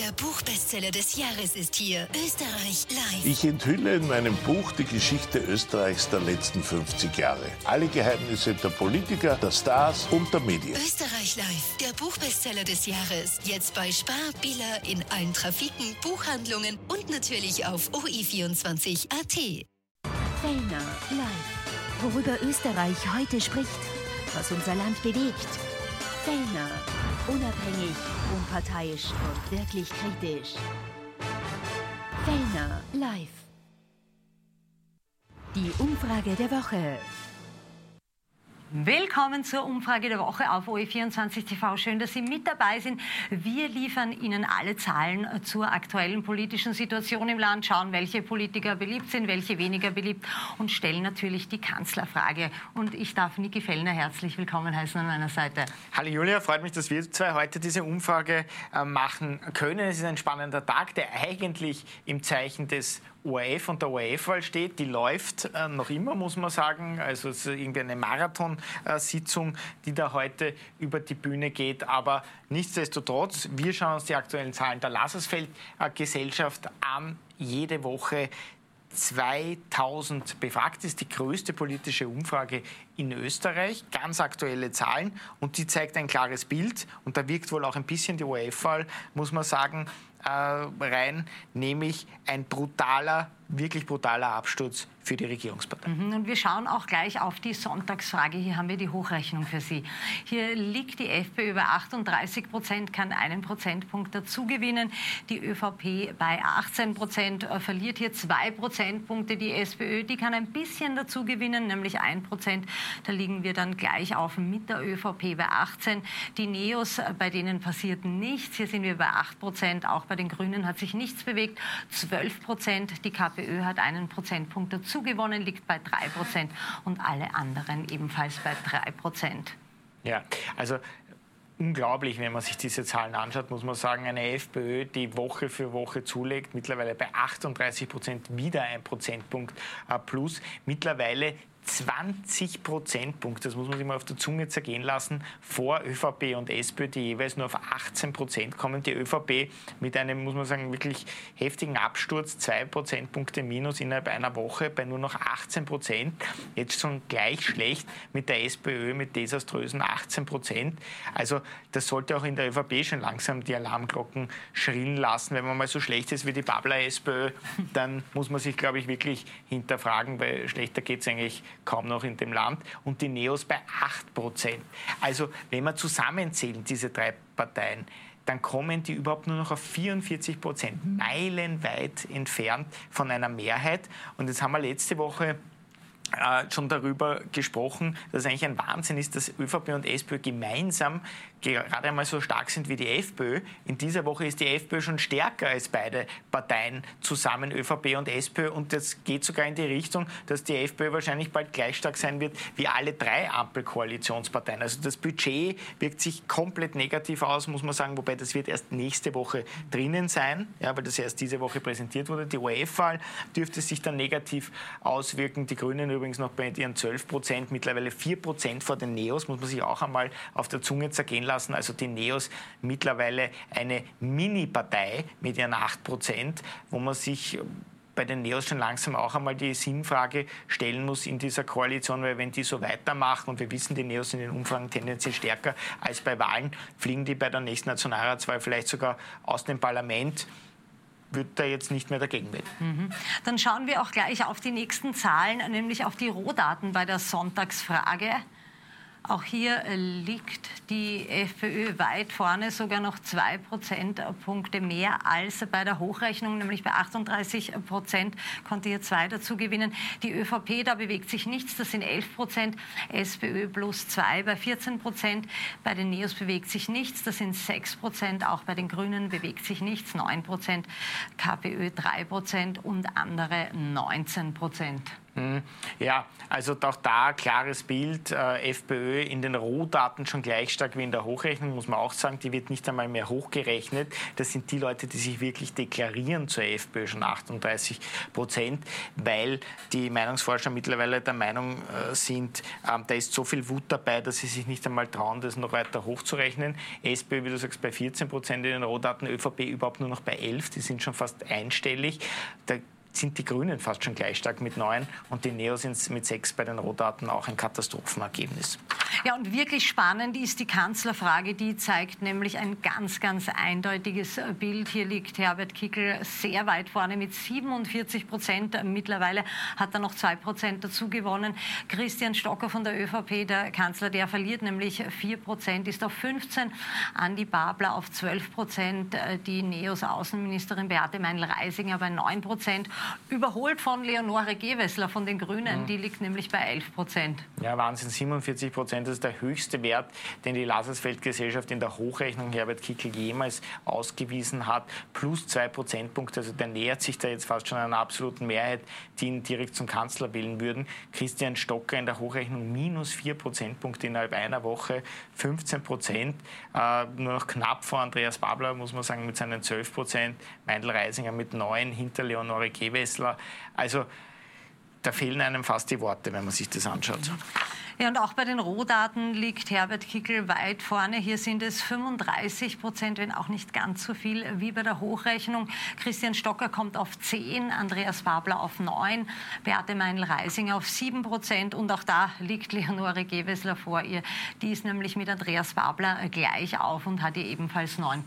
Der Buchbestseller des Jahres ist hier. Österreich live. Ich enthülle in meinem Buch die Geschichte Österreichs der letzten 50 Jahre. Alle Geheimnisse der Politiker, der Stars und der Medien. Österreich live. Der Buchbestseller des Jahres. Jetzt bei Spar, Billa, in allen Trafiken, Buchhandlungen und natürlich auf OI24.at. Fellner live. Worüber Österreich heute spricht, was unser Land bewegt. Fellner. Unabhängig, unparteiisch und wirklich kritisch. Fellner live. Die Umfrage der Woche. Willkommen zur Umfrage der Woche auf OE24 TV. Schön, dass Sie mit dabei sind. Wir liefern Ihnen alle Zahlen zur aktuellen politischen Situation im Land, schauen, welche Politiker beliebt sind, welche weniger beliebt und stellen natürlich die Kanzlerfrage. Und ich darf Niki Fellner herzlich willkommen heißen an meiner Seite. Hallo Julia, freut mich, dass wir zwei heute diese Umfrage machen können. Es ist ein spannender Tag, der eigentlich im Zeichen des ORF und der ORF-Wahl steht. Die läuft noch immer, muss man sagen. Also es ist irgendwie eine Marathonsitzung, die da heute über die Bühne geht. Aber nichtsdestotrotz, wir schauen uns die aktuellen Zahlen der Lazarsfeld-Gesellschaft an. Jede Woche 2000 Befragte, ist die größte politische Umfrage in Österreich. Ganz aktuelle Zahlen und die zeigt ein klares Bild. Und da wirkt wohl auch ein bisschen die ORF-Wahl, muss man sagen, rein, nämlich ein wirklich brutaler Absturz für die Regierungspartei. Und wir schauen auch gleich auf die Sonntagsfrage. Hier haben wir die Hochrechnung für Sie. Hier liegt die FPÖ bei 38%, kann einen Prozentpunkt dazugewinnen. Die ÖVP bei 18%, verliert hier 2 Prozentpunkte. Die SPÖ, die kann ein bisschen dazugewinnen, nämlich 1%. Da liegen wir dann gleich auf mit der ÖVP bei 18%. Die Neos, bei denen passiert nichts. Hier sind wir bei 8%. Auch bei den Grünen hat sich nichts bewegt. 12%. Die KPÖ hat einen Prozentpunkt dazu gewonnen, liegt bei 3% und alle anderen ebenfalls bei 3%. Ja, also unglaublich, wenn man sich diese Zahlen anschaut, muss man sagen, eine FPÖ, die Woche für Woche zulegt, mittlerweile bei 38%, wieder ein Prozentpunkt plus, mittlerweile 20 Prozentpunkte, das muss man sich mal auf der Zunge zergehen lassen, vor ÖVP und SPÖ, die jeweils nur auf 18% kommen. Die ÖVP mit einem, muss man sagen, wirklich heftigen Absturz, 2 Prozentpunkte minus innerhalb einer Woche bei nur noch 18%. Jetzt schon gleich schlecht mit der SPÖ mit desaströsen 18%. Also das sollte auch in der ÖVP schon langsam die Alarmglocken schrillen lassen. Wenn man mal so schlecht ist wie die Babler-SPÖ, dann muss man sich, glaube ich, wirklich hinterfragen, weil schlechter geht es eigentlich kaum noch in dem Land, und die Neos bei 8%. Also wenn wir zusammenzählen, diese drei Parteien, dann kommen die überhaupt nur noch auf 44%, meilenweit entfernt von einer Mehrheit. Und jetzt haben wir letzte Woche schon darüber gesprochen, dass es eigentlich ein Wahnsinn ist, dass ÖVP und SPÖ gemeinsam gerade einmal so stark sind wie die FPÖ. In dieser Woche ist die FPÖ schon stärker als beide Parteien zusammen, ÖVP und SPÖ. Und das geht sogar in die Richtung, dass die FPÖ wahrscheinlich bald gleich stark sein wird wie alle drei Ampelkoalitionsparteien. Also das Budget wirkt sich komplett negativ aus, muss man sagen, wobei das wird erst nächste Woche drinnen sein, ja, weil das erst diese Woche präsentiert wurde. Die ORF-Wahl dürfte sich dann negativ auswirken. Die Grünen übrigens noch bei ihren 12%, mittlerweile 4% vor den Neos, muss man sich auch einmal auf der Zunge zergehen lassen. Also die Neos mittlerweile eine Mini-Partei mit ihren 8%, wo man sich bei den Neos schon langsam auch einmal die Sinnfrage stellen muss in dieser Koalition, weil wenn die so weitermachen, und wir wissen, die Neos sind in den Umfragen tendenziell stärker als bei Wahlen, fliegen die bei der nächsten Nationalratswahl vielleicht sogar aus dem Parlament, wird da jetzt nicht mehr dagegen wetten. Dann schauen wir auch gleich auf die nächsten Zahlen, nämlich auf die Rohdaten bei der Sonntagsfrage. Auch hier liegt die FPÖ weit vorne, sogar noch 2 Prozentpunkte mehr als bei der Hochrechnung, nämlich bei 38% konnte hier 2 dazu gewinnen. Die ÖVP, da bewegt sich nichts, das sind 11%, SPÖ plus 2 bei 14%, bei den Neos bewegt sich nichts, das sind 6%, auch bei den Grünen bewegt sich nichts, 9%, KPÖ 3% und andere 19%. Ja, also auch da klares Bild, FPÖ in den Rohdaten schon gleich stark wie in der Hochrechnung, muss man auch sagen, die wird nicht einmal mehr hochgerechnet. Das sind die Leute, die sich wirklich deklarieren zur FPÖ, schon 38%, weil die Meinungsforscher mittlerweile der Meinung sind, da ist so viel Wut dabei, dass sie sich nicht einmal trauen, das noch weiter hochzurechnen. SPÖ, wie du sagst, bei 14% in den Rohdaten, ÖVP überhaupt nur noch bei 11%, die sind schon fast einstellig. Da sind die Grünen fast schon gleich stark mit 9 und die Neos sind mit 6 bei den Rohdaten auch ein Katastrophenergebnis. Ja, und wirklich spannend ist die Kanzlerfrage, die zeigt nämlich ein ganz, ganz eindeutiges Bild. Hier liegt Herbert Kickl sehr weit vorne mit 47%. Mittlerweile hat er noch 2% dazu gewonnen. Christian Stocker von der ÖVP, der Kanzler, der verliert nämlich 4%, ist auf 15%. Andi Babler auf 12%. Die Neos Außenministerin Beate Meindl-Reisinger bei 9%. Überholt von Leonore Gewessler von den Grünen, die liegt nämlich bei 11%. Ja, Wahnsinn, 47%, das ist der höchste Wert, den die Lazarsfeld-Gesellschaft in der Hochrechnung Herbert Kickl jemals ausgewiesen hat, plus 2 Prozentpunkte, also der nähert sich da jetzt fast schon einer absoluten Mehrheit, die ihn direkt zum Kanzler wählen würden. Christian Stocker in der Hochrechnung minus 4 Prozentpunkte innerhalb einer Woche, 15%, nur noch knapp vor Andreas Babler, muss man sagen, mit seinen 12%, Meindl-Reisinger mit 9, hinter Leonore Gewessler. Also da fehlen einem fast die Worte, wenn man sich das anschaut. Ja, und auch bei den Rohdaten liegt Herbert Kickl weit vorne. Hier sind es 35%, wenn auch nicht ganz so viel wie bei der Hochrechnung. Christian Stocker kommt auf 10, Andreas Babler auf 9, Beate Meindl-Reisinger auf 7% und auch da liegt Leonore Gewessler vor ihr. Die ist nämlich mit Andreas Babler gleich auf und hat hier ebenfalls 9%.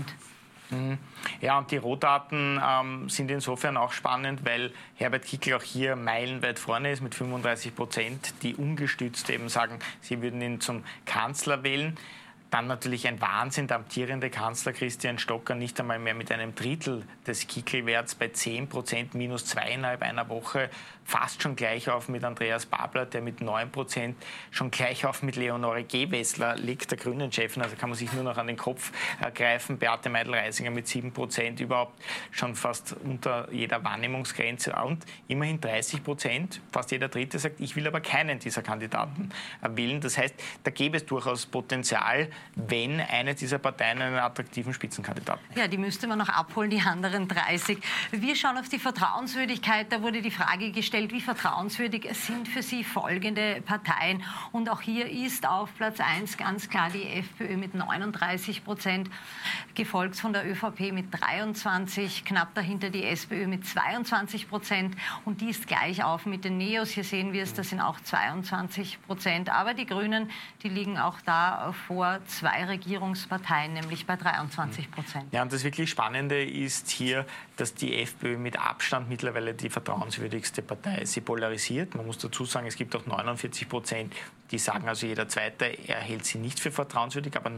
Ja, und die Rohdaten sind insofern auch spannend, weil Herbert Kickl auch hier meilenweit vorne ist mit 35%, die ungestützt eben sagen, sie würden ihn zum Kanzler wählen. Dann natürlich ein Wahnsinn, der amtierende Kanzler Christian Stocker nicht einmal mehr mit einem Drittel des Kickl-Werts bei 10%, minus 2,5 einer Woche, fast schon gleich auf mit Andreas Babler, der mit 9% schon gleich auf mit Leonore Gewessler liegt, der Grünen-Chefin, also kann man sich nur noch an den Kopf greifen. Beate Meindl-Reisinger mit 7%, überhaupt schon fast unter jeder Wahrnehmungsgrenze und immerhin 30%, fast jeder Dritte sagt, ich will aber keinen dieser Kandidaten wählen. Das heißt, da gäbe es durchaus Potenzial, wenn eine dieser Parteien einen attraktiven Spitzenkandidaten hat. Ja, die müsste man noch abholen, die anderen 30. Wir schauen auf die Vertrauenswürdigkeit. Da wurde die Frage gestellt, wie vertrauenswürdig sind für Sie folgende Parteien? Und auch hier ist auf Platz 1 ganz klar die FPÖ mit 39%, gefolgt von der ÖVP mit 23%, knapp dahinter die SPÖ mit 22% und die ist gleich auf mit den Neos. Hier sehen wir es, das sind auch 22%. Aber die Grünen, die liegen auch da vor 2 Regierungsparteien, nämlich bei 23%. Ja, und das wirklich Spannende ist hier, dass die FPÖ mit Abstand mittlerweile die vertrauenswürdigste Partei ist. Sie polarisiert. Man muss dazu sagen, es gibt auch 49%, die sagen, also jeder Zweite, er hält sie nicht für vertrauenswürdig, aber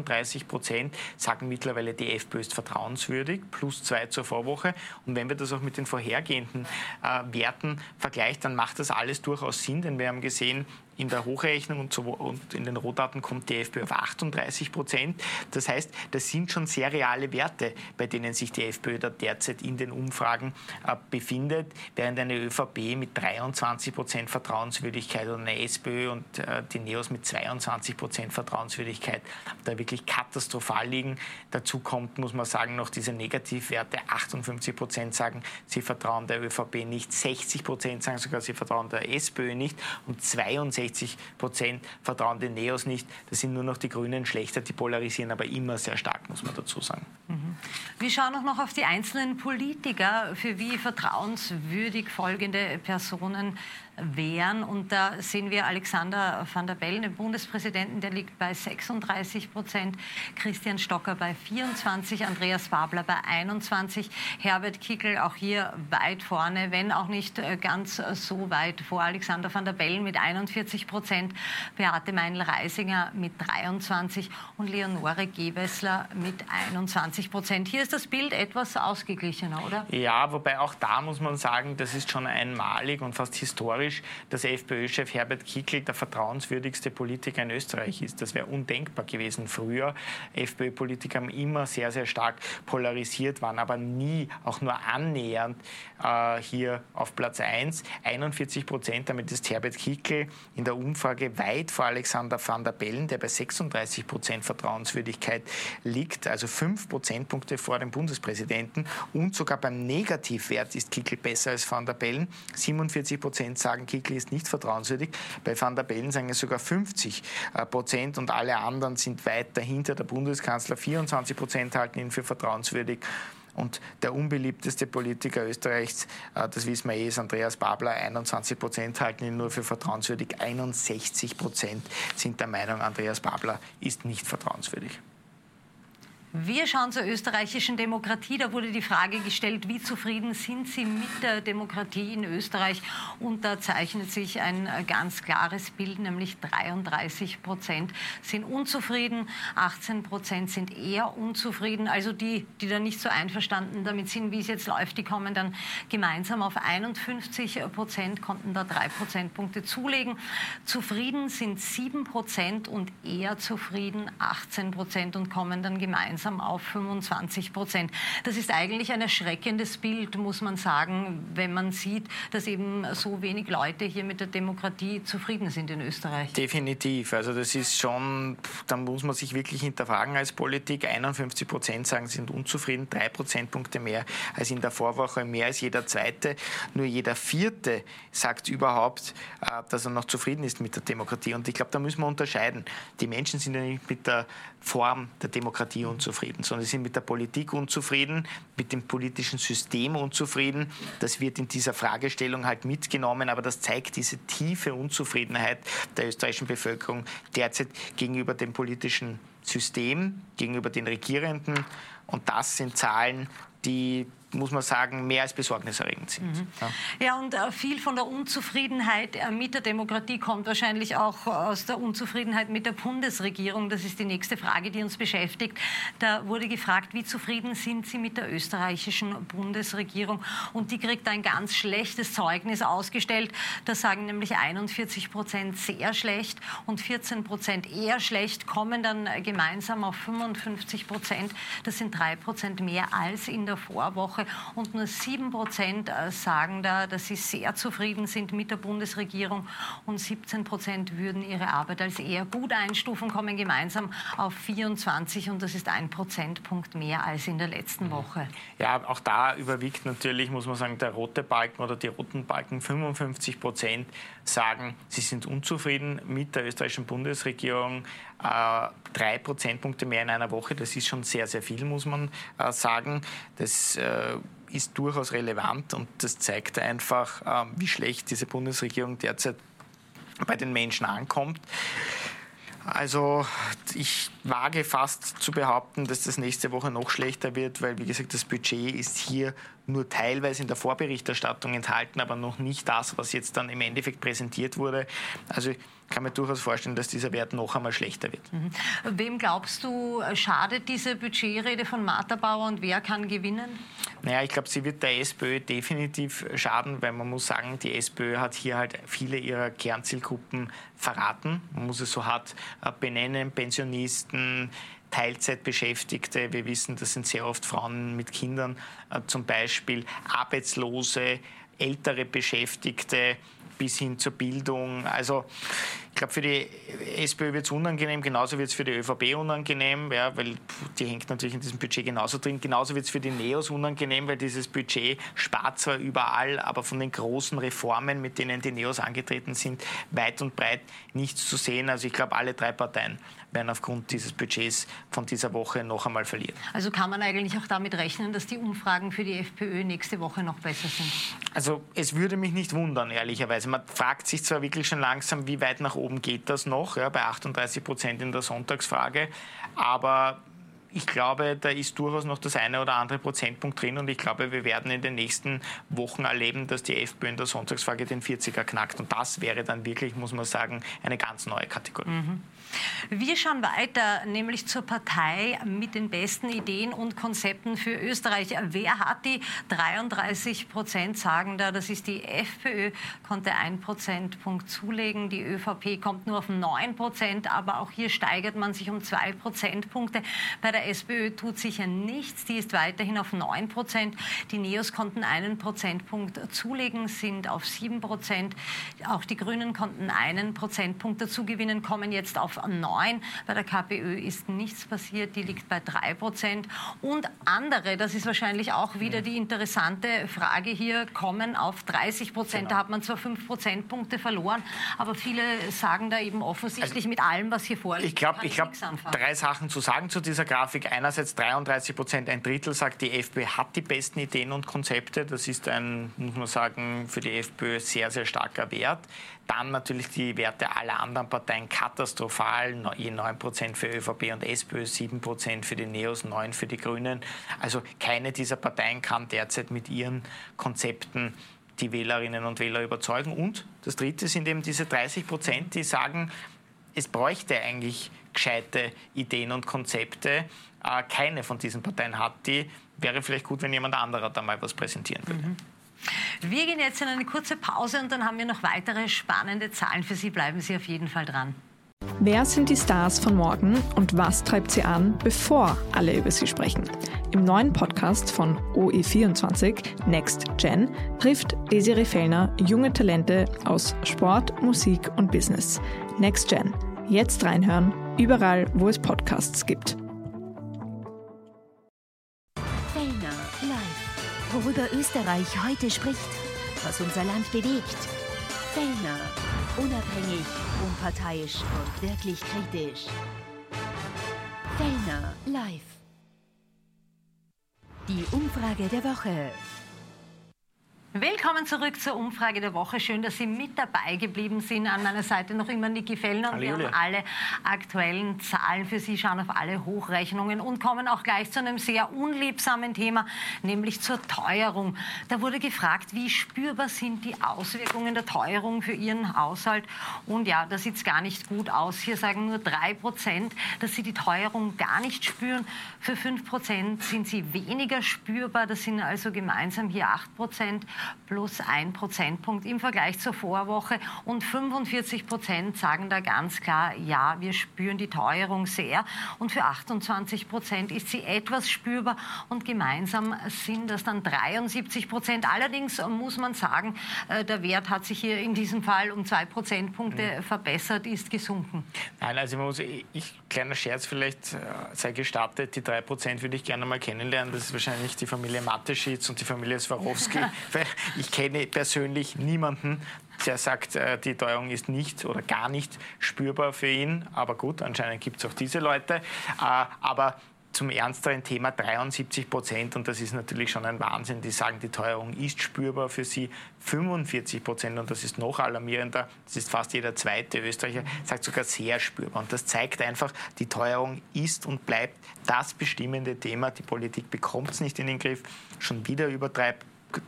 39% sagen mittlerweile, die FPÖ ist vertrauenswürdig, plus 2 zur Vorwoche. Und wenn wir das auch mit den vorhergehenden Werten vergleichen, dann macht das alles durchaus Sinn, denn wir haben gesehen, in der Hochrechnung und in den Rohdaten kommt die FPÖ auf 38%. Das heißt, das sind schon sehr reale Werte, bei denen sich die FPÖ da derzeit in den Umfragen befindet, während eine ÖVP mit 23% Vertrauenswürdigkeit und eine SPÖ und die Neos mit 22% Vertrauenswürdigkeit da wirklich katastrophal liegen. Dazu kommt, muss man sagen, noch diese Negativwerte. 58% sagen, sie vertrauen der ÖVP nicht, 60% sagen sogar, sie vertrauen der SPÖ nicht und 62% vertrauen den Neos nicht. Das sind nur noch die Grünen schlechter, die polarisieren aber immer sehr stark, muss man dazu sagen. Wir schauen auch noch auf die einzelnen Politiker, für wie vertrauenswürdig folgende Personen wären. Und da sehen wir Alexander Van der Bellen, den Bundespräsidenten, der liegt bei 36%, Christian Stocker bei 24%, Andreas Babler bei 21%, Herbert Kickl auch hier weit vorne, wenn auch nicht ganz so weit vor Alexander Van der Bellen mit 41%, Beate Meindl-Reisinger mit 23% und Leonore Gewessler mit 21%. Hier ist das Bild etwas ausgeglichener, oder? Ja, wobei auch da muss man sagen, das ist schon einmalig und fast historisch, historisch, dass FPÖ-Chef Herbert Kickl der vertrauenswürdigste Politiker in Österreich ist. Das wäre undenkbar gewesen früher. FPÖ-Politiker haben immer sehr, sehr stark polarisiert, waren aber nie auch nur annähernd hier auf Platz 1. 41%, damit ist Herbert Kickl in der Umfrage weit vor Alexander Van der Bellen, der bei 36% Vertrauenswürdigkeit liegt, also 5 Prozentpunkte vor dem Bundespräsidenten. Und sogar beim Negativwert ist Kickl besser als Van der Bellen. 47% sagen, Kickl ist nicht vertrauenswürdig. Bei Van der Bellen sagen es sogar 50% und alle anderen sind weit dahinter. Der Bundeskanzler 24% halten ihn für vertrauenswürdig. Und der unbeliebteste Politiker Österreichs, das wissen wir ist Andreas Babler, 21% halten ihn nur für vertrauenswürdig. 61% sind der Meinung, Andreas Babler ist nicht vertrauenswürdig. Wir schauen zur österreichischen Demokratie. Da wurde die Frage gestellt, wie zufrieden sind Sie mit der Demokratie in Österreich? Und da zeichnet sich ein ganz klares Bild, nämlich 33% sind unzufrieden, 18% sind eher unzufrieden. Also die da nicht so einverstanden damit sind, wie es jetzt läuft, die kommen dann gemeinsam auf 51%, konnten da 3 Prozentpunkte zulegen. Zufrieden sind 7% und eher zufrieden 18% und kommen dann gemeinsam auf 25%. Das ist eigentlich ein erschreckendes Bild, muss man sagen, wenn man sieht, dass eben so wenig Leute hier mit der Demokratie zufrieden sind in Österreich. Definitiv. Also das ist schon, da muss man sich wirklich hinterfragen als Politik. 51% sagen, sie sind unzufrieden, 3 Prozentpunkte mehr als in der Vorwoche, mehr als jeder Zweite. Nur jeder Vierte sagt überhaupt, dass er noch zufrieden ist mit der Demokratie. Und ich glaube, da müssen wir unterscheiden. Die Menschen sind ja nicht mit der Form der Demokratie unzufrieden, sondern sie sind mit der Politik unzufrieden, mit dem politischen System unzufrieden. Das wird in dieser Fragestellung halt mitgenommen, aber das zeigt diese tiefe Unzufriedenheit der österreichischen Bevölkerung derzeit gegenüber dem politischen System, gegenüber den Regierenden. Und das sind Zahlen, die, muss man sagen, mehr als besorgniserregend sind. Ja, und viel von der Unzufriedenheit mit der Demokratie kommt wahrscheinlich auch aus der Unzufriedenheit mit der Bundesregierung. Das ist die nächste Frage, die uns beschäftigt. Da wurde gefragt, wie zufrieden sind Sie mit der österreichischen Bundesregierung? Und die kriegt ein ganz schlechtes Zeugnis ausgestellt. Da sagen nämlich 41% sehr schlecht und 14% eher schlecht, kommen dann gemeinsam auf 55%. Das sind 3% mehr als in der Vorwoche. Und nur 7% sagen da, dass sie sehr zufrieden sind mit der Bundesregierung. Und 17% würden ihre Arbeit als eher gut einstufen, kommen gemeinsam auf 24%. Und das ist 1 Prozentpunkt mehr als in der letzten Woche. Ja, auch da überwiegt natürlich, muss man sagen, der rote Balken oder die roten Balken. 55% sagen, sie sind unzufrieden mit der österreichischen Bundesregierung. 3 Prozentpunkte mehr in einer Woche, das ist schon sehr, sehr viel, muss man sagen. Das ist durchaus relevant und das zeigt einfach, wie schlecht diese Bundesregierung derzeit bei den Menschen ankommt. Also ich wage fast zu behaupten, dass das nächste Woche noch schlechter wird, weil, wie gesagt, das Budget ist hier nur teilweise in der Vorberichterstattung enthalten, aber noch nicht das, was jetzt dann im Endeffekt präsentiert wurde. Also ich kann mir durchaus vorstellen, dass dieser Wert noch einmal schlechter wird. Wem glaubst du, schadet diese Budgetrede von Martha Bauer und wer kann gewinnen? Naja, ich glaube, sie wird der SPÖ definitiv schaden, weil man muss sagen, die SPÖ hat hier halt viele ihrer Kernzielgruppen verraten. Man muss es so hart benennen, Pensionisten, Teilzeitbeschäftigte, wir wissen, das sind sehr oft Frauen mit Kindern, zum Beispiel Arbeitslose, ältere Beschäftigte bis hin zur Bildung. Also ich glaube, für die SPÖ wird es unangenehm, genauso wird es für die ÖVP unangenehm, ja, weil die hängt natürlich in diesem Budget genauso drin. Genauso wird es für die NEOS unangenehm, weil dieses Budget spart zwar überall, aber von den großen Reformen, mit denen die NEOS angetreten sind, weit und breit nichts zu sehen. Also ich glaube, alle 3 Parteien werden aufgrund dieses Budgets von dieser Woche noch einmal verlieren. Also kann man eigentlich auch damit rechnen, dass die Umfragen für die FPÖ nächste Woche noch besser sind? Also es würde mich nicht wundern, ehrlicherweise. Man fragt sich zwar wirklich schon langsam, wie weit nach oben geht das noch, ja, bei 38% in der Sonntagsfrage, aber ich glaube, da ist durchaus noch das eine oder andere Prozentpunkt drin und ich glaube, wir werden in den nächsten Wochen erleben, dass die FPÖ in der Sonntagsfrage den 40er knackt und das wäre dann wirklich, muss man sagen, eine ganz neue Kategorie. Wir schauen weiter, nämlich zur Partei mit den besten Ideen und Konzepten für Österreich. Wer hat die 33% sagen da? Das ist die FPÖ, konnte 1 Prozentpunkt zulegen. Die ÖVP kommt nur auf 9%, aber auch hier steigert man sich um 2 Prozentpunkte. Bei der SPÖ tut sich ja nichts, die ist weiterhin auf 9%. Die Neos konnten 1 Prozentpunkt zulegen, sind auf 7%. Auch die Grünen konnten 1 Prozentpunkt dazu gewinnen, kommen jetzt auf 9%. Bei der KPÖ ist nichts passiert, die liegt bei 3%. Und andere, das ist wahrscheinlich auch wieder die interessante Frage hier, kommen auf 30%. Genau. Da hat man zwar 5 Prozentpunkte verloren, aber viele sagen da eben offensichtlich mit allem, was hier vorliegt. Ich glaube, 3 Sachen zu sagen zu dieser Grafik. Einerseits 33%, ein Drittel sagt, die FPÖ hat die besten Ideen und Konzepte. Das ist ein, muss man sagen, für die FPÖ sehr, sehr starker Wert. Dann natürlich die Werte aller anderen Parteien katastrophal, je 9% für ÖVP und SPÖ, 7% für die Neos, 9% für die Grünen. Also keine dieser Parteien kann derzeit mit ihren Konzepten die Wählerinnen und Wähler überzeugen. Und das Dritte sind eben diese 30%, die sagen, es bräuchte eigentlich gescheite Ideen und Konzepte. Keine von diesen Parteien hat die. Wäre vielleicht gut, wenn jemand anderer da mal was präsentieren würde. Wir gehen jetzt in eine kurze Pause und dann haben wir noch weitere spannende Zahlen für Sie. Bleiben Sie auf jeden Fall dran. Wer sind die Stars von morgen und was treibt sie an, bevor alle über sie sprechen? Im neuen Podcast von OE24, Next Gen, trifft Desiree Fellner junge Talente aus Sport, Musik und Business. Next Gen. Jetzt reinhören, überall, wo es Podcasts gibt. Fellner live. Worüber Österreich heute spricht, was unser Land bewegt. Fellner. Unabhängig, unparteiisch und wirklich kritisch. Fellner live. Die Umfrage der Woche. Willkommen zurück zur Umfrage der Woche. Schön, dass Sie mit dabei geblieben sind. An meiner Seite noch immer Niki Fellner und wir haben alle aktuellen Zahlen für Sie, schauen auf alle Hochrechnungen und kommen auch gleich zu einem sehr unliebsamen Thema, nämlich zur Teuerung. Da wurde gefragt, wie spürbar sind die Auswirkungen der Teuerung für Ihren Haushalt? Und ja, da sieht es gar nicht gut aus. Hier sagen nur 3%, dass sie die Teuerung gar nicht spüren. Für 5% sind sie weniger spürbar. Das sind also gemeinsam hier 8%. Plus 1 Prozentpunkt im Vergleich zur Vorwoche. Und 45% sagen da ganz klar, ja, wir spüren die Teuerung sehr. Und für 28% ist sie etwas spürbar. Und gemeinsam sind das dann 73%. Allerdings muss man sagen, der Wert hat sich hier in diesem Fall um 2 Prozentpunkte verbessert, ist gesunken. Nein, also kleiner Scherz vielleicht sei gestattet, die 3% würde ich gerne mal kennenlernen. Das ist wahrscheinlich die Familie Mateschitz und die Familie Swarovski. Ich kenne persönlich niemanden, der sagt, die Teuerung ist nicht oder gar nicht spürbar für ihn. Aber gut, anscheinend gibt es auch diese Leute. Aber zum ernsteren Thema 73%, und das ist natürlich schon ein Wahnsinn, die sagen, die Teuerung ist spürbar für sie. 45%, und das ist noch alarmierender, das ist fast jeder zweite Österreicher, sagt sogar sehr spürbar. Und das zeigt einfach, die Teuerung ist und bleibt das bestimmende Thema. Die Politik bekommt es nicht in den Griff, schon wieder übertreibt.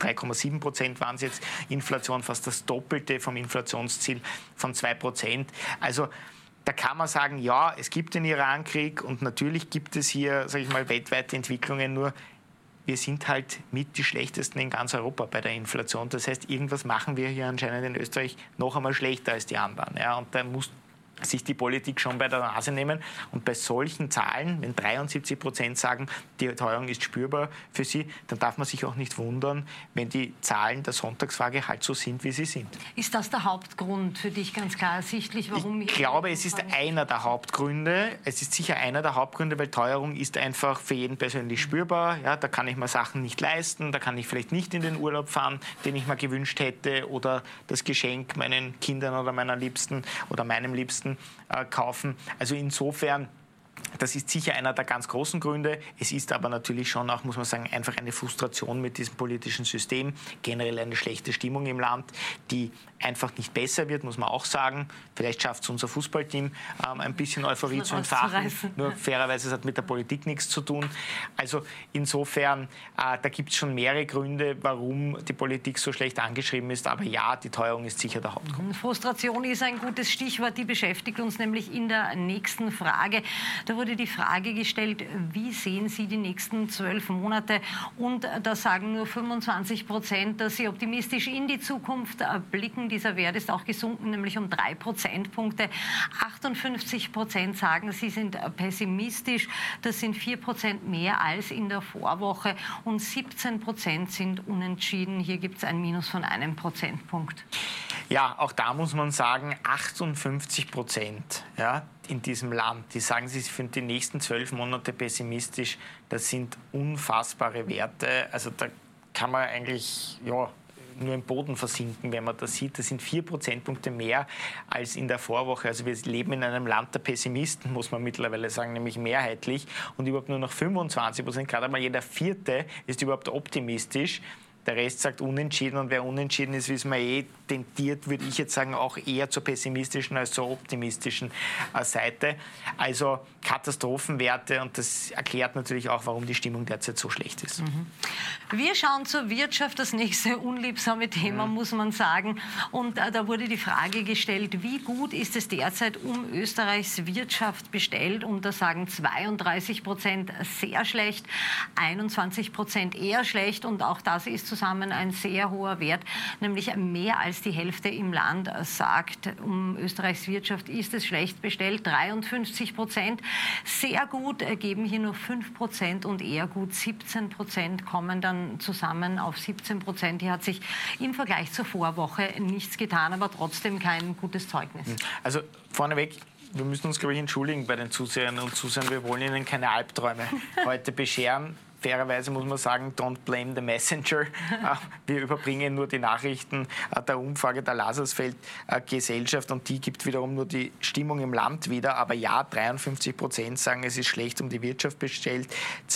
3,7% waren es jetzt, Inflation fast das Doppelte vom Inflationsziel von 2%. Also da kann man sagen, ja, es gibt den Irankrieg und natürlich gibt es hier, sage ich mal, weltweite Entwicklungen, nur wir sind halt mit die schlechtesten in ganz Europa bei der Inflation. Das heißt, irgendwas machen wir hier anscheinend in Österreich noch einmal schlechter als die anderen. Ja, und da muss sich die Politik schon bei der Nase nehmen. Und bei solchen Zahlen, wenn 73% sagen, die Teuerung ist spürbar für sie, dann darf man sich auch nicht wundern, wenn die Zahlen der Sonntagsfrage halt so sind, wie sie sind. Ist das der Hauptgrund für dich ganz klar ersichtlich, warum? Ich glaube, es ist einer der Hauptgründe. Es ist sicher einer der Hauptgründe, weil Teuerung ist einfach für jeden persönlich spürbar. Ja, da kann ich mir Sachen nicht leisten, da kann ich vielleicht nicht in den Urlaub fahren, den ich mir gewünscht hätte, oder das Geschenk meinen Kindern oder meiner Liebsten oder meinem Liebsten kaufen. Also insofern Das ist sicher einer der ganz großen Gründe. Es ist aber natürlich schon auch, muss man sagen, einfach eine Frustration mit diesem politischen System. Generell eine schlechte Stimmung im Land, die einfach nicht besser wird, muss man auch sagen. Vielleicht schafft es unser Fußballteam, ein bisschen Euphorie zu entfachen. Nur fairerweise, es hat mit der Politik nichts zu tun. Also insofern, da gibt es schon mehrere Gründe, warum die Politik so schlecht angeschrieben ist. Aber ja, die Teuerung ist sicher der Hauptgrund. Frustration ist ein gutes Stichwort. Die beschäftigt uns nämlich in der nächsten Frage. Da wurde die Frage gestellt, wie sehen Sie die nächsten 12 Monate? Und da sagen nur 25%, dass sie optimistisch in die Zukunft blicken. Dieser Wert ist auch gesunken, nämlich um 3 Prozentpunkte. 58% sagen, sie sind pessimistisch. Das sind 4% mehr als in der Vorwoche. Und 17% sind unentschieden. Hier gibt es ein Minus von 1 Prozentpunkt. Ja, auch da muss man sagen, 58%, ja, in diesem Land, die sagen, sie sind die nächsten 12 Monate pessimistisch. Das sind unfassbare Werte. Also da kann man eigentlich nur im Boden versinken, wenn man das sieht. Das sind 4 Prozentpunkte mehr als in der Vorwoche. Also wir leben in einem Land der Pessimisten, muss man mittlerweile sagen, nämlich mehrheitlich. Und überhaupt nur noch 25%, gerade einmal jeder Vierte ist überhaupt optimistisch. Der Rest sagt unentschieden, und wer unentschieden ist, wissen wir tendiert, würde ich jetzt sagen, auch eher zur pessimistischen als zur optimistischen Seite. Also Katastrophenwerte, und das erklärt natürlich auch, warum die Stimmung derzeit so schlecht ist. Wir schauen zur Wirtschaft, das nächste unliebsame Thema, muss man sagen. Und da wurde die Frage gestellt, wie gut ist es derzeit um Österreichs Wirtschaft bestellt? Und da sagen 32% sehr schlecht, 21% eher schlecht, und auch das ist zusammen ein sehr hoher Wert, nämlich mehr als die Hälfte im Land sagt, um Österreichs Wirtschaft ist es schlecht bestellt. 53%. Sehr gut geben hier nur 5% und eher gut 17% kommen dann zusammen auf 17%. Hier hat sich im Vergleich zur Vorwoche nichts getan, aber trotzdem kein gutes Zeugnis. Also vorneweg, wir müssen uns, glaube ich, entschuldigen bei den Zuseherinnen und Zusehern. Wir wollen Ihnen keine Albträume heute bescheren. Fairerweise muss man sagen, don't blame the messenger. Wir überbringen nur die Nachrichten der Umfrage der Lazarsfeld-Gesellschaft, und die gibt wiederum nur die Stimmung im Land wieder. Aber ja, 53% sagen, es ist schlecht um die Wirtschaft bestellt,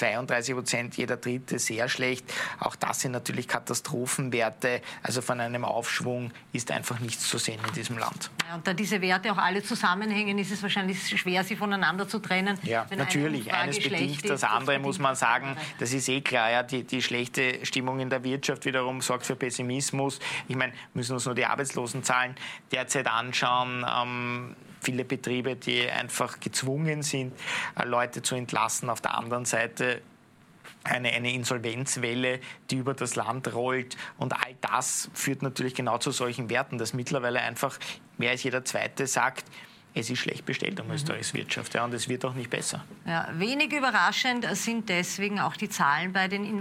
32%, jeder Dritte sehr schlecht. Auch das sind natürlich Katastrophenwerte. Also von einem Aufschwung ist einfach nichts zu sehen in diesem Land. Ja, und da diese Werte auch alle zusammenhängen, ist es wahrscheinlich schwer, sie voneinander zu trennen. Ja, natürlich. Eines bedingt das andere, muss man sagen. Das ist klar, ja, die schlechte Stimmung in der Wirtschaft wiederum sorgt für Pessimismus. Ich meine, wir müssen uns nur die Arbeitslosenzahlen derzeit anschauen. Viele Betriebe, die einfach gezwungen sind, Leute zu entlassen. Auf der anderen Seite eine Insolvenzwelle, die über das Land rollt. Und all das führt natürlich genau zu solchen Werten, dass mittlerweile einfach mehr als jeder Zweite sagt, es ist schlecht bestellt um Österreichs Wirtschaft, ja, und es wird auch nicht besser. Ja, wenig überraschend sind deswegen auch die Zahlen bei den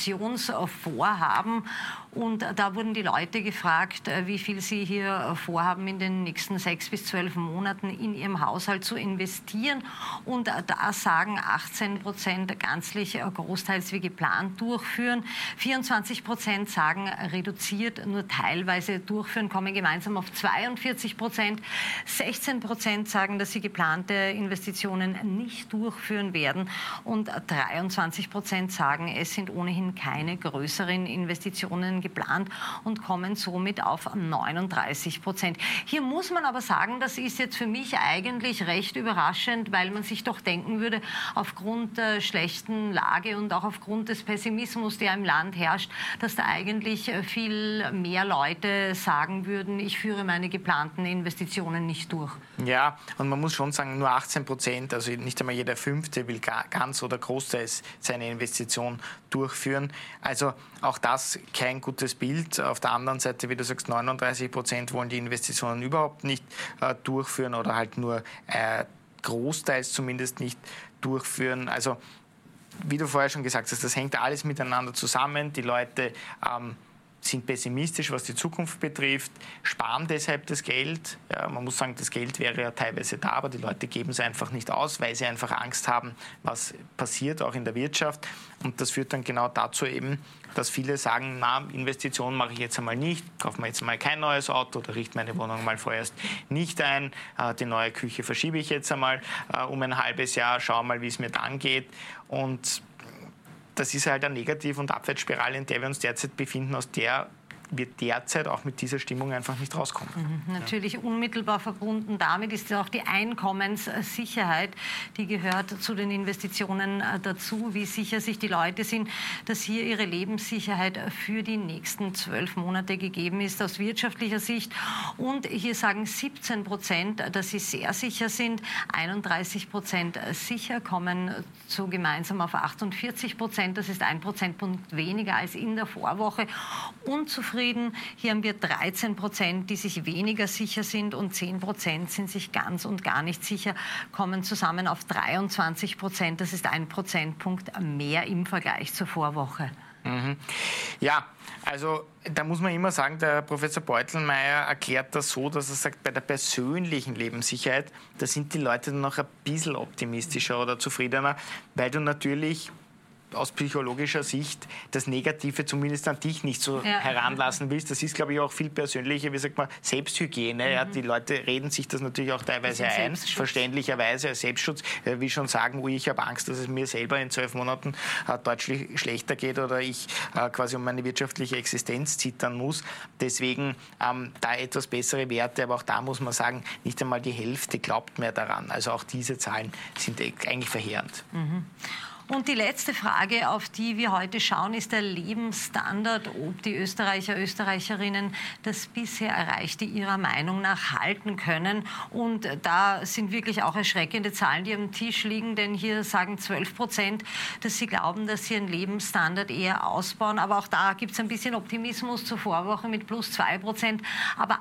Investitionsvorhaben. Und da wurden die Leute gefragt, wie viel sie hier vorhaben, in den nächsten 6 bis 12 Monaten in ihrem Haushalt zu investieren. Und da sagen 18% ganzlich großteils wie geplant durchführen. 24% sagen reduziert, nur teilweise durchführen, kommen gemeinsam auf 42%. 16% sagen, dass sie geplante Investitionen nicht durchführen werden. Und 23% sagen, es sind ohnehin keine größeren Investitionen geplant und kommen somit auf 39%. Hier muss man aber sagen, das ist jetzt für mich eigentlich recht überraschend, weil man sich doch denken würde, aufgrund der schlechten Lage und auch aufgrund des Pessimismus, der im Land herrscht, dass da eigentlich viel mehr Leute sagen würden, ich führe meine geplanten Investitionen nicht durch. Ja, und man muss schon sagen, nur 18%, also nicht einmal jeder Fünfte will ganz oder großteils seine Investition durchführen. Also auch das kein gutes Bild. Auf der anderen Seite, wie du sagst, 39% wollen die Investitionen überhaupt nicht durchführen oder halt nur großteils zumindest nicht durchführen. Also wie du vorher schon gesagt hast, das hängt alles miteinander zusammen. Die Leute sind pessimistisch, was die Zukunft betrifft, sparen deshalb das Geld. Ja, man muss sagen, das Geld wäre ja teilweise da, aber die Leute geben es einfach nicht aus, weil sie einfach Angst haben, was passiert, auch in der Wirtschaft. Und das führt dann genau dazu eben, dass viele sagen, na, Investitionen mache ich jetzt einmal nicht, kaufe mir jetzt mal kein neues Auto oder richte meine Wohnung mal vorerst nicht ein, die neue Küche verschiebe ich jetzt einmal um ein halbes Jahr, schaue mal, wie es mir dann geht. Und das ist halt eine Negativ- und Abwärtsspirale, in der wir uns derzeit befinden, aus der wir derzeit auch mit dieser Stimmung einfach nicht rauskommen. Natürlich unmittelbar verbunden damit ist auch die Einkommenssicherheit, die gehört zu den Investitionen dazu, wie sicher sich die Leute sind, dass hier ihre Lebenssicherheit für die nächsten 12 Monate gegeben ist aus wirtschaftlicher Sicht. Und hier sagen 17%, dass sie sehr sicher sind, 31% sicher, kommen so gemeinsam auf 48%. Das ist 1 Prozentpunkt weniger als in der Vorwoche. Unzufrieden. Hier haben wir 13%, die sich weniger sicher sind und 10% sind sich ganz und gar nicht sicher, kommen zusammen auf 23%. Das ist 1 Prozentpunkt mehr im Vergleich zur Vorwoche. Ja, also da muss man immer sagen, der Professor Beutelmeier erklärt das so, dass er sagt, bei der persönlichen Lebenssicherheit, da sind die Leute dann noch ein bisschen optimistischer oder zufriedener, weil du natürlich aus psychologischer Sicht das Negative zumindest an dich nicht so heranlassen willst. Das ist, glaube ich, auch viel persönlicher, wie sagt man, Selbsthygiene. Ja, die Leute reden sich das natürlich auch teilweise ein, verständlicherweise als Selbstschutz. Wie schon sagen, ich habe Angst, dass es mir selber in 12 Monaten deutlich schlechter geht oder ich quasi um meine wirtschaftliche Existenz zittern muss. Deswegen da etwas bessere Werte, aber auch da muss man sagen, nicht einmal die Hälfte glaubt mehr daran. Also auch diese Zahlen sind eigentlich verheerend. Und die letzte Frage, auf die wir heute schauen, ist der Lebensstandard, ob die Österreicher, Österreicherinnen das bisher Erreichte ihrer Meinung nach halten können. Und da sind wirklich auch erschreckende Zahlen, die am Tisch liegen, denn hier sagen 12%, dass sie glauben, dass sie ihren Lebensstandard eher ausbauen. Aber auch da gibt es ein bisschen Optimismus zur Vorwoche mit plus 2%. Aber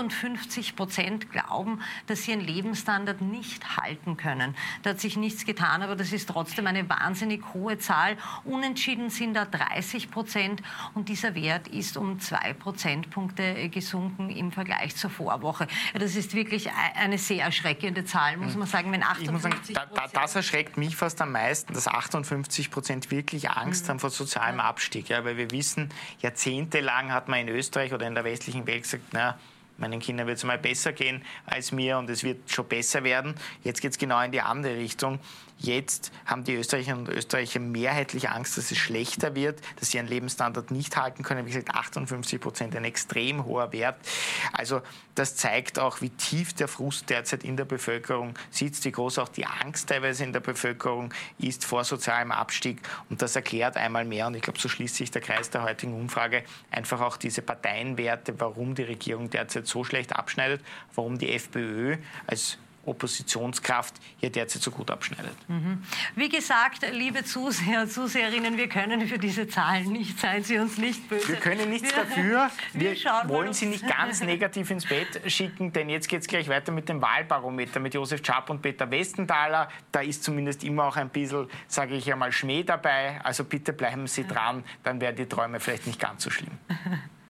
58% glauben, dass sie ihren Lebensstandard nicht halten können. Da hat sich nichts getan, aber das ist trotzdem eine wahnsinnig hohe Zahl. Unentschieden sind da 30% und dieser Wert ist um 2 Prozentpunkte gesunken im Vergleich zur Vorwoche. Das ist wirklich eine sehr erschreckende Zahl, muss man sagen. Wenn 58%, ich muss sagen, das erschreckt mich fast am meisten, dass 58% wirklich Angst haben vor sozialem Abstieg. Ja, weil wir wissen, jahrzehntelang hat man in Österreich oder in der westlichen Welt gesagt, na, meinen Kindern wird es mal besser gehen als mir und es wird schon besser werden. Jetzt geht es genau in die andere Richtung. Jetzt haben die Österreicherinnen und Österreicher mehrheitlich Angst, dass es schlechter wird, dass sie ihren Lebensstandard nicht halten können. Wie gesagt, 58%, ein extrem hoher Wert. Also das zeigt auch, wie tief der Frust derzeit in der Bevölkerung sitzt, wie groß auch die Angst teilweise in der Bevölkerung ist vor sozialem Abstieg. Und das erklärt einmal mehr, und ich glaube, so schließt sich der Kreis der heutigen Umfrage, einfach auch diese Parteienwerte, warum die Regierung derzeit so schlecht abschneidet, warum die FPÖ als Oppositionskraft hier derzeit so gut abschneidet. Wie gesagt, liebe Zuseher, Zuseherinnen, wir können für diese Zahlen nicht, seien Sie uns nicht böse. Wir können nichts dafür. Wir wollen Sie nicht ganz negativ ins Bett schicken, denn jetzt geht es gleich weiter mit dem Wahlbarometer mit Josef Schaap und Peter Westenthaler. Da ist zumindest immer auch ein bisschen, sage ich einmal, Schmäh dabei. Also bitte bleiben Sie dran, dann werden die Träume vielleicht nicht ganz so schlimm.